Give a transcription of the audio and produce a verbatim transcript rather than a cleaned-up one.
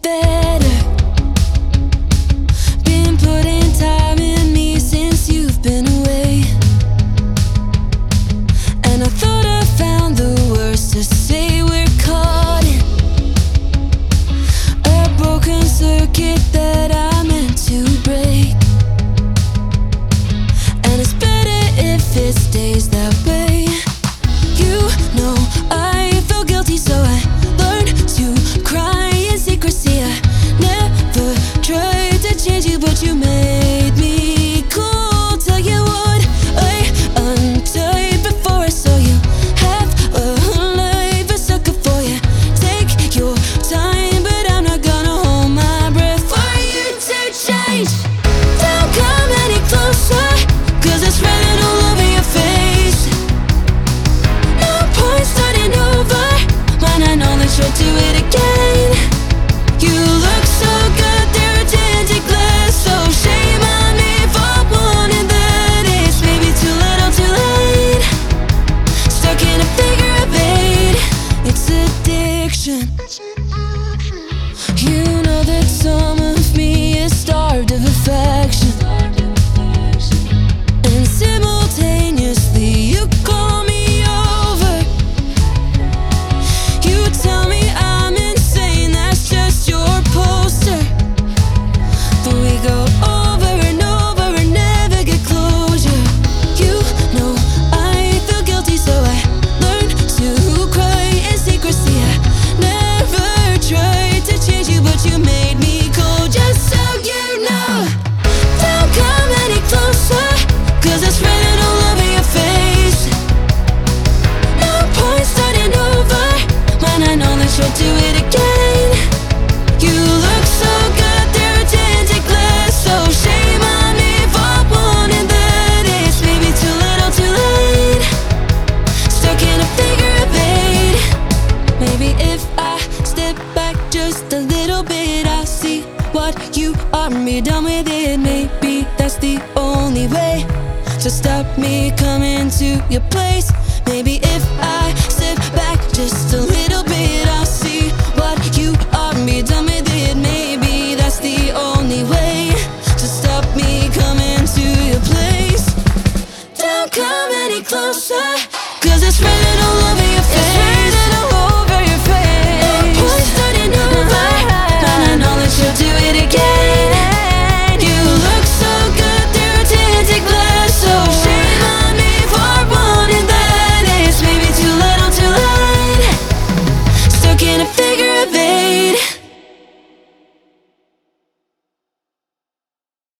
better. Been putting time in me since you've been away, and I thought I found the words to say we're caught in a broken circuit that I meant to break. And it's better if it stays that way. You know I feel guilty, so I learned to cry in secrecy. I never tried to change you, but you made me cool. Tell you what, I untied before I saw you. Have a life, a sucker for you. Take your time, but I'm not gonna hold my breath for you to change. Don't come any closer, cause it's written all over your face. No point starting over when I know that you'll do it again. You look so good through a tinted glass, so shame on me for wanting that. It's maybe too little too late. Stuck in a figure of eight. It's addiction. You know that some of me is starved of affection, and simultaneously you call me over. You tell me I'm insane, that's just your poster. But we go over and over and never get closure. You know I feel guilty, so I learned to cry in secrecy. I never tried to change you, but you made me cold. Just so you know, don't come any closer, cause it's written all over your face. No point starting over when I know that you'll do it again. You look so good through a tinted glass, so shame on me for wanting that. It's maybe too little too late. Stuck in a figure of eight. Maybe if I step back just a little bit, I'll see what you are and be done with it. Maybe that's the only way to stop me coming to your place. Maybe if I step back just a little bit, I'll see what you are and be done with it. Maybe that's the only way to stop me coming to your place. Don't come any closer, cause it's written all over your face. It's written all over your face. No point starting over, and I know that you'll do it again. You look so good through a tinted glass, so shame on me for wanting that. It's maybe too little too late. Stuck in a figure